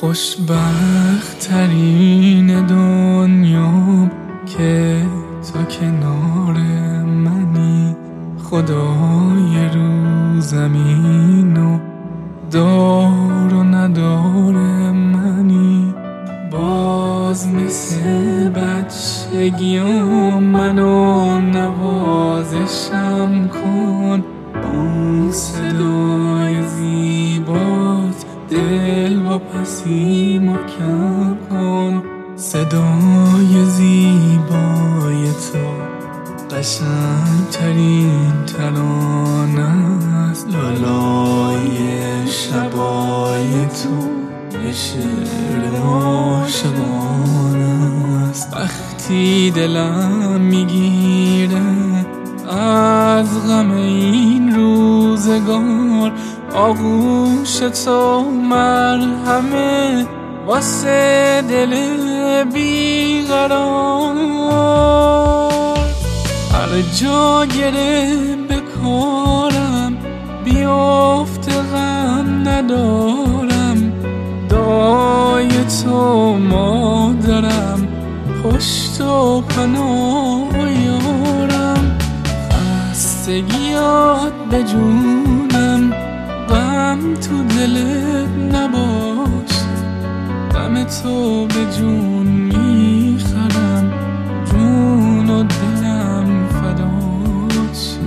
خوشبخت ترین دنیا که تو کنار منی، خدای رو زمین و دار و ندار منی. باز مثل بچگیام منو نوازشم کن، اون صدای زیبات دل با پسی محکم کن. صدای زیبای تو قشنگترین ترانه است، لالای شبای تو شعر عاشقانه است. وقتی دلم میگیره از غم این روزگار، آغوش تو مرهمه واسه دل بیقرار. هر جا گره به کارم بیافته غم ندارم، دعای تو مادرم پشت و پناه یارم. خستگیات به جونم، غم تو دلت نباش، غم تو به جون میخرم، جون و دلم فدات شه.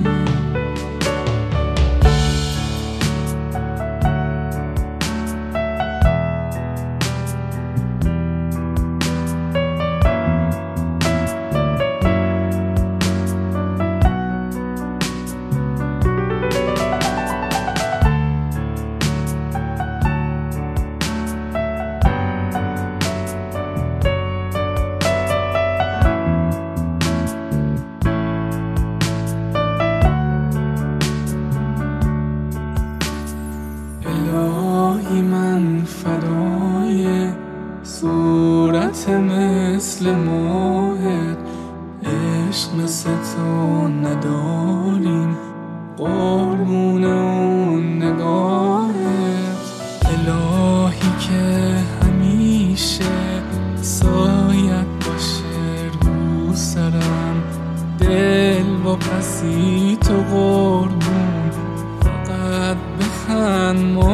الهی من فدای صورت مثل ماهت، عشق مثل تو نداریم قربون اون نگاهت. الهی که همیشه سایت باشه رو سرم، دل با پسی تو قربون فقط بخند